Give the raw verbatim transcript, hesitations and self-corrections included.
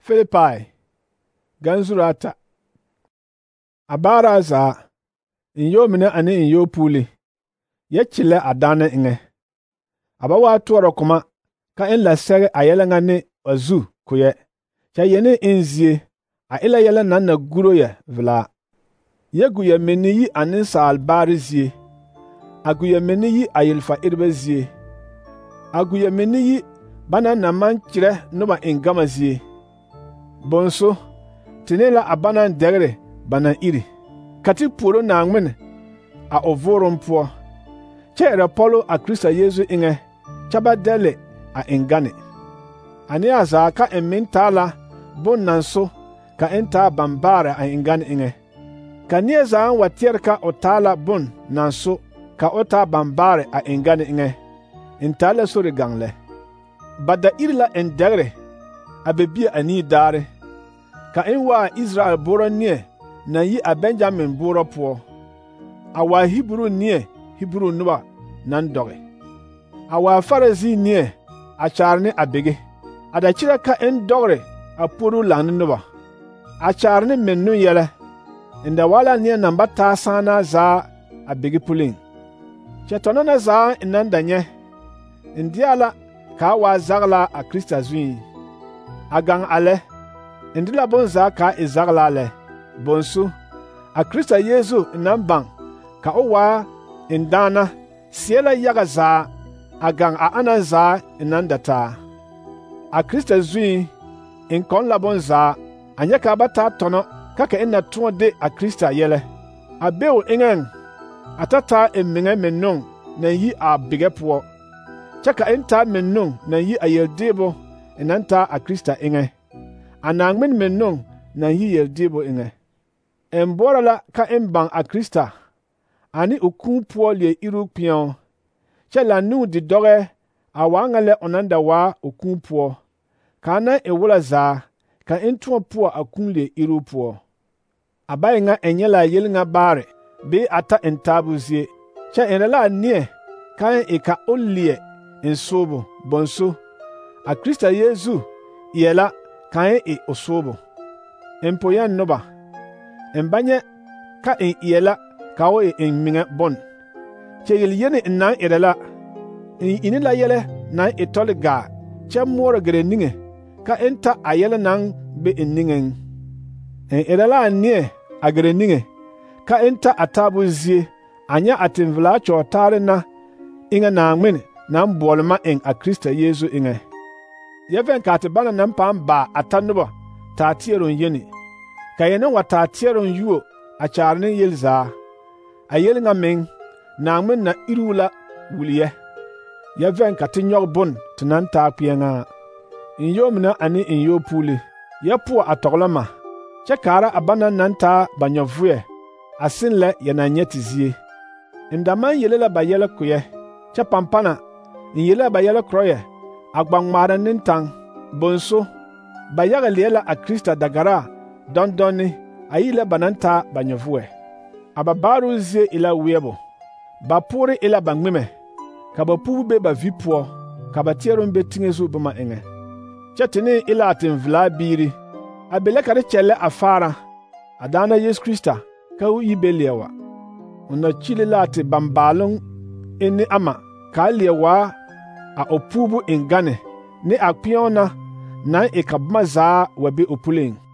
Philippi ganzurata abara za inyo mine ane inyo puli ye chile adane inge abawa tuwara kuma ka in la sege ayelenga ne azu kuye cha yene inzie a ila yele nan na guro ye vla ye guye meni yi anin sa albari zie aguye meni yi ayilfa irbe zie aguye meni yi bana na man chire nuba ingama zie bonso tinela abana degre bana iri kati puro na ngmen a ovorum po chere polo a Krista Yesu inge chaba dele a ingane ani aza ka emintala bon nanso ka enta bambara a ingane inge kanie za watierka otala bon nanso ka ota bambare a ingane inge intala sori gangle bada irla endegre abebia ani dare ka inwa Israel boro nie na yi a Benjamin boro po awa Hebrew nie Hebrew nuba nan doge awa Pharisee nie a charne abege ada chira ka en dogre a puru lan nuba a charne mennu yele inda wala nie namba ta sana za abege pulin chetona na za inanda nye indiala ka wa zagla a Krista zui agang ale indila bonza ka izagla le bonsu a Krista Yesu nambang ka owa indana siela yaga za agang a ananza inandata a Krista zui in kon la bonza anya ka bata tono kaka ina tuwa de a Krista yele a beo ingen atata eminge menung na yi a bige po chaka enta menung na yi a yeldebo inanta a Krista inge anangmen menung na yi yeldebo inge embora la ka embang a Krista ani ukun po le iru pion chala nu di doge awangale onanda wa ukun po kana ewula za ka entu po akun le iru po abayenga enyela yelinga bare be ata entabuzie cha enela nie kan eka olie ensobo bonso a Krista Yesu yela kan e osobo empoyan noba embanye ka en yela kawo en minga bon chegel yene nan edela en inila yele nan etolga che mora greninge ka enta ayele nan be enningen en edela nie agreninge ka enta atabuzie anya atimvla chotare na inga na ngmen nan bolma en a Krista Yesu inge yeven ka te bana nan pam ba atanuba ta tieron yeni ka yene wata tieron yuo a charne yelza a yelinga men na ngmen na irula wuliye yeven ka te nyog bon tunan ta pienga in yomna ani in yo puli yepo atoglama chekara abana nan ta banyovue asinle yana nyetizie indaman yelela bayele kuye cha pampana in yela bayele kroye agbangmara nintang bonso bayaga lela a Krista dagara dondoni ayile bananta banyovue ababaru zie ila wiebo bapuri ila bangmime kabapubu be bavipo kabatieron be tingezu buma enge chatini ila atimvla biri abele kare chele afara adana Yesu Krista ka u ibelewa una chile lati bambalung eni ama ka lewa a opubu ingane ne akpiona na ekabma za wabe opuleng